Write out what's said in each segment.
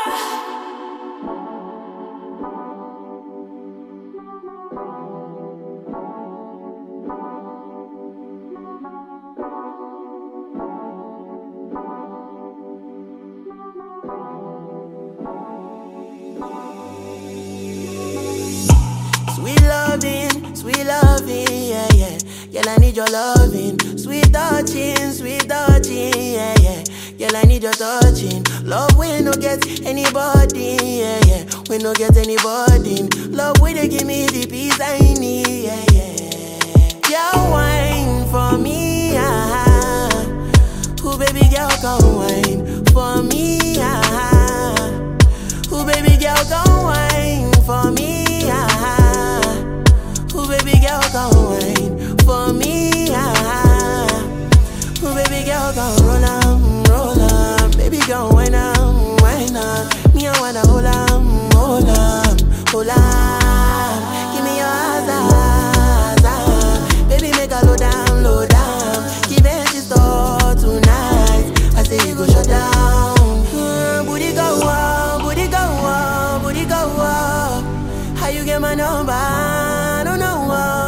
Sweet loving, yeah, yeah. Girl, I need your loving. Sweet touching, yeah, yeah. Girl, I need your touching. Love we no get anybody, yeah, yeah. We no get anybody. Love we they give me the peace I need, yeah, yeah. Girl, wine for me, ah. Who baby girl come wine for me, ah. Who baby girl come wine for me, ah. Who baby girl come wine for me, ah. Who baby girl come roll on, baby girl wine on. Me I wanna hold on. Give me your eyes, baby make a low down. Give it to start tonight. I say you go shut down. Booty go up. How you get my number? I don't know.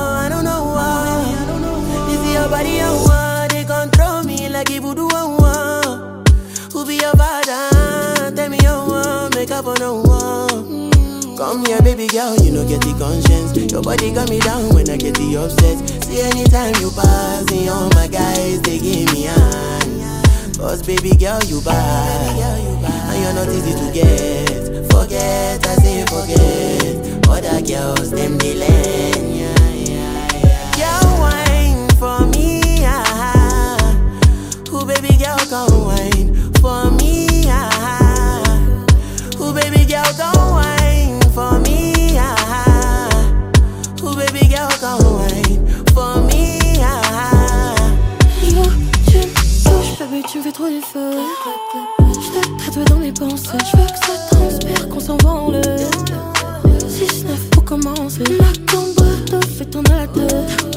This is your body I want. They control me like if you do I want. Who be your father? Tell me you want. Make up on no one. Come here, baby girl, you know get the conscience. Your body got me down when I get the upset. See anytime you pass me, all my guys, they give me hand. Cause baby girl, you bad. And you're not easy to get. Forget, I say forget. Other girls, them they learn, yeah. Girl, wine for me, ah. Who baby girl come wine for me, ah. Who baby girl come wine for me, ah. Who baby girl come wine for me, ah. Yo, tu me touches, baby, tu me fais trop d'efforts. Je te traite dans mes pensées. Je veux que ça transpire, qu'on s'envole. 6-9 pour commencer. Ma combo, fait tourner la tête.